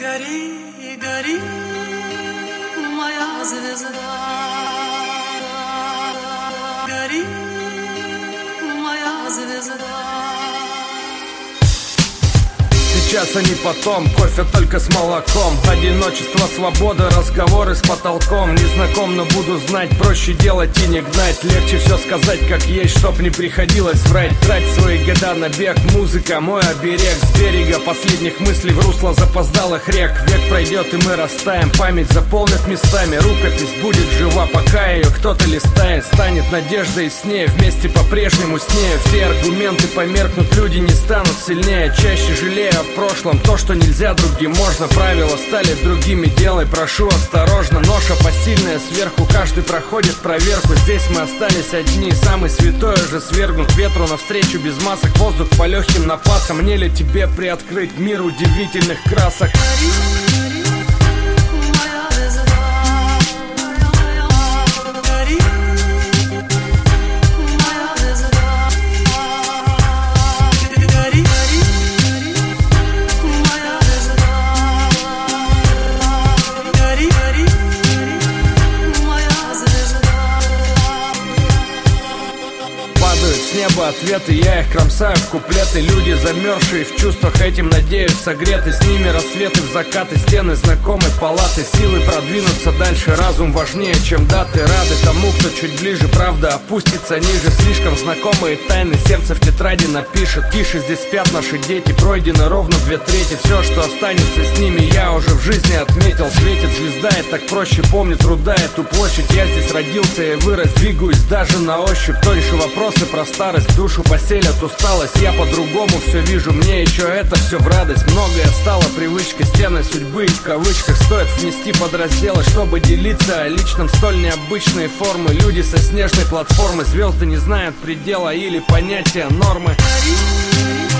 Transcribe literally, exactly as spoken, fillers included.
Гори, гори, моя звезда, гори, моя звезда. Сейчас, а не потом, кофе только с молоком. Одиночество, свобода, разговоры с потолком. Незнаком, но буду знать, проще делать и не гнать. Легче все сказать как есть, чтоб не приходилось врать. Трать свои года на бег, музыка мой оберег. С берега последних мыслей в русло запоздалых рек. Век пройдет и мы растаем, память заполнит местами. Рукопись будет жива, пока ее кто-то листает. Станет надеждой и с ней вместе по-прежнему с ней. Все аргументы померкнут, люди не станут сильнее. Чаще жалею о прошлом, то, что нельзя другим можно. Правила стали другими, делай, прошу, осторожно. Ноша посильная сверху, каждый проходит проверку. Здесь мы остались одни, самый святой уже свергнут. Ветру навстречу без масок, воздух по легким напасам. Мне ли тебе приоткрыть мир удивительных красок? С неба ответы, я их кромсаю в куплеты. Люди, замерзшие в чувствах, этим, надеюсь, согреты. С ними рассветы в закаты, стены знакомой палаты. Силы продвинуться дальше, разум важнее, чем даты. Рады тому, кто чуть ближе, правда опустится ниже. Слишком знакомые тайны, сердце в тетради напишет. Тише, здесь спят наши дети, пройдено ровно две трети. Все, что останется с ними, я уже в жизни отметил. Светит звезда, и так проще помню труда эту площадь. Я здесь родился и вырос, двигаюсь даже на ощупь. Тоньше вопросы про старость, душу поселят усталость. Я по-другому все вижу, мне еще это все в радость. Многое стало привычкой, стены судьбы и в кавычках. Стоит внести подразделы, чтобы делиться о личном. Столь необычные формы, люди со снежной платформы. Звезды не знают предела или понятия нормы.